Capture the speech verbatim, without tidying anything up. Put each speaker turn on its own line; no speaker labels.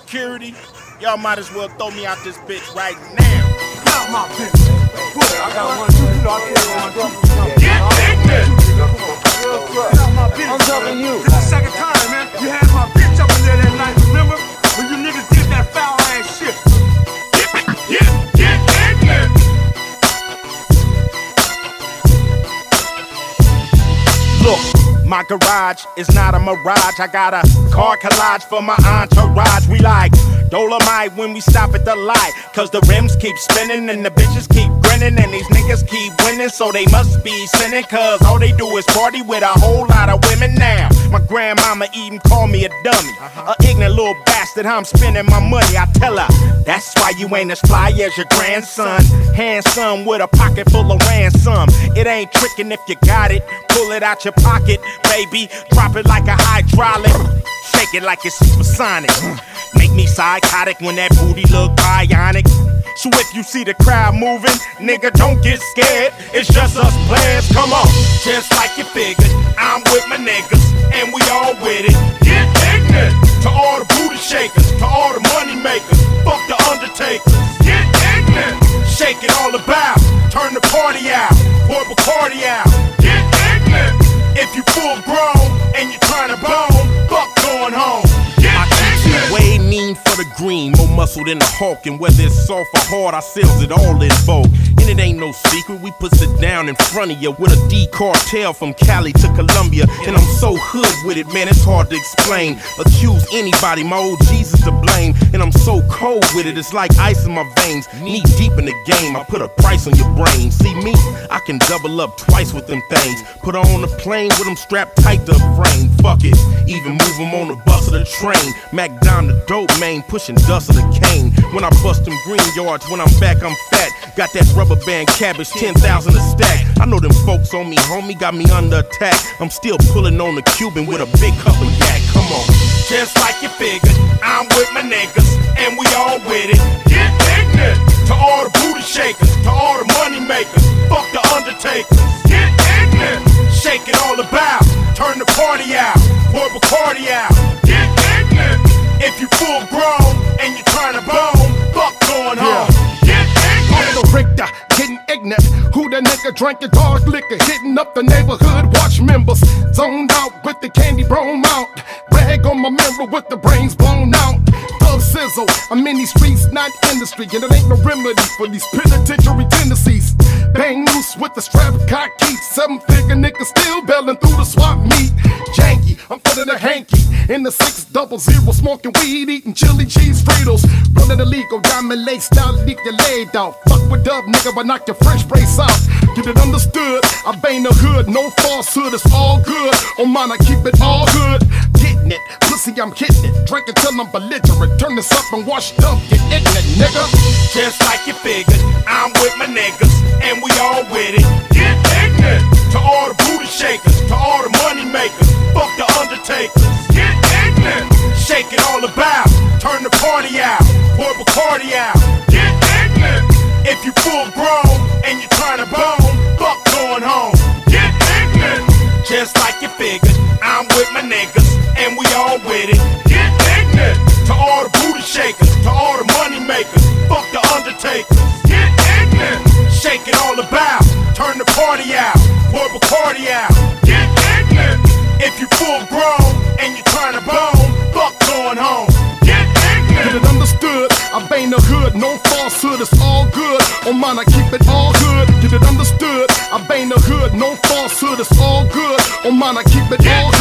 security, y'all might as well throw me out this bitch right now.
Out my bitch. I got one, two, you know I can't one, two.
Get ignorant.
I'm telling you. This is the second time, man. You had my bitch up in there that night, remember? When you niggas did that foul ass shit.
Get, get, get ignorant. Look, my garage is not a mirage. I got a car collage for my entourage. We like Dolomite when we stop at the light, cause the rims keep spinning and the bitches keep grinning and these niggas keep winning, so they must be sinning, cause all they do is party with a whole lot of women now. My grandmama even called me a dummy, uh-huh. A ignorant little bastard, how I'm spending my money. I tell her, that's why you ain't as fly as your grandson. Handsome with a pocket full of ransom. It ain't tricking if you got it, pull it out your pocket, baby. Drop it like a hydraulic, shake it like it's supersonic. Make me psychotic when that booty look bionic. So if you see the crowd moving, nigga, don't get scared. It's just us players, come on. Just like you figured, I'm with my niggas, and we all with it. Get ignorant to all the booty shakers, to all the money makers. Fuck the undertakers. Get ignorant. Shake it all about. Turn the party out. Pour Bacardi out. Get ignorant. If you full grown and you trying to bone, fuck going home. Way mean for the green, more muscle than the Hulk, and whether it's soft or hard, I sells it all in bulk. And it ain't no secret, we puts it down in front of you with a D cartel from Cali to Colombia. And I'm so hood with it, man, it's hard to explain. Accuse anybody, my old Jesus to blame. And I'm so cold with it, it's like ice in my veins. Knee deep in the game, I put a price on your brain. See me, I can double up twice with them things. Put her on the plane with them strapped tight to the frame. Fuck it, even move them on the bus or the train. Mac down the dope, man, pushing dust of the cane. When I bust them green yards, when I'm back, I'm fat. Got that rubber band cabbage, ten thousand a stack. I know them folks on me, homie, got me under attack. I'm still pulling on the Cuban with a big cup of yak. Come on. Just like you figured, I'm with my niggas, and we all with it. Get ignorant to all the booty shakers, to all the money makers. Fuck the undertakers. Get ignorant. Shake it all about. Turn the party out. Pour Bacardi out. Get ignorant. If you full grown and you tryna bone, fuck going home. Get ignorant.
Uncle Richter, getting ignorant. Who the nigga drinking dog liquor, hitting up the neighborhood watch members. Zoned out with the candy brown out. Rag on my mirror with the brains blown out. Thug sizzle, I'm in these streets, not industry, and it ain't no remedy for these penitentiary tendencies. Bang loose with the strap cock key. Seven figure nigga still belling through the swap meet. Janky, I'm feeling the hanky. In the six double zero, smoking weed, eating chili cheese Fritos. Running illegal, diamond lace style, leave you laid out. Fuck with dub, nigga, but knock your French brace out. Get it understood, I bang the hood, no falsehood, it's all good. On mine, I keep it all good. Getting it, pussy, I'm hitting it. Drinking till I'm belligerent. Turn this up and wash it up, get ignorant, nigga.
Just like you figured, I'm with my niggas, and we all with it. Get ignorant to all the booty shakers, to all the money makers. Fuck the undertakers. Get ignorant. Shake it all about. Turn the party out. Pour Bacardi out. Get ignorant. If you full grown and you tryna bone, fuck going home. Get ignorant. Just like you figured, I'm with my niggas, and we all with it. Get ignorant to all the booty shakers, to all the money makers. Fuck the undertakers. Get ignorant. Shake it all about. Turn the party out. Pour Bacardi out. Get ignorant. If you full grown and you tryna bone, fuck going home. Get ignorant.
Get it understood, I bang the hood, no falsehood, it's all good. On mine, I keep it all good. Get it understood, I bang the hood, no falsehood, it's all good. On mine, I keep it all good.